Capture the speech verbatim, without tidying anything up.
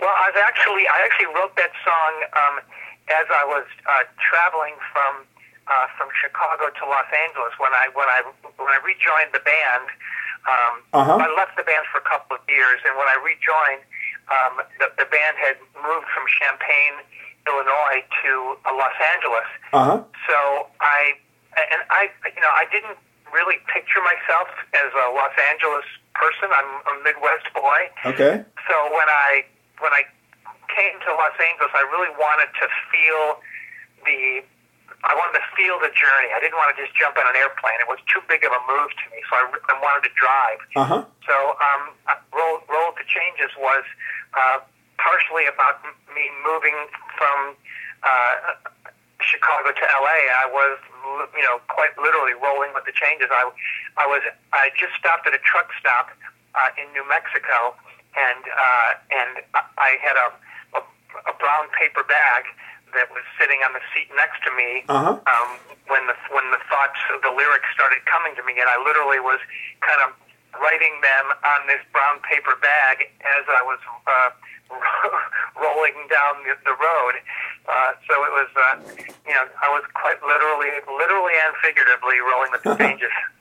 Well, I was actually I actually wrote that song um, as I was uh, traveling from uh, from Chicago to Los Angeles when I when I when I rejoined the band. Um, Uh-huh. I left the band for a couple of years, and when I rejoined, um, the, the band had moved from Champaign, Illinois, to uh, Los Angeles. Uh-huh. So I and I you know I didn't really picture myself as a Los Angeles person. I'm a Midwest boy. Okay. So when I when I came to Los Angeles, I really wanted to feel the I wanted to feel the journey. I didn't want to just jump on an airplane. It was too big of a move to me, so I, I wanted to drive. Uh-huh. So um, Roll, Roll to Changes was uh, partially about m- me moving from uh, Chicago to L A. I was, you know, quite literally rolling with the changes. I, I was, I just stopped at a truck stop uh, in New Mexico, and uh, and I had a, a a brown paper bag that was sitting on the seat next to me Uh-huh. um, when the when the thoughts of the lyrics started coming to me, and I literally was kind of writing them on this brown paper bag as I was uh, rolling down the, the road. Uh, so it was, uh, you know, I was quite literally, literally and figuratively rolling with the changes.